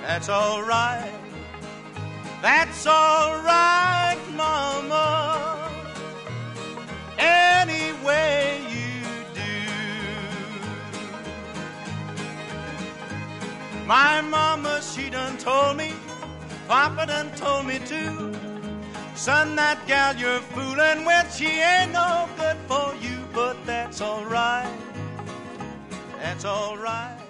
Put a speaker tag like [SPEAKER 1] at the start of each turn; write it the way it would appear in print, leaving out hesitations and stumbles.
[SPEAKER 1] That's all right. That's all right, Mama. Any way you do. My mama, she done told me, Papa done told me too. Son, that gal you're fooling with, she ain't no good for you. But that's all right. That's all right.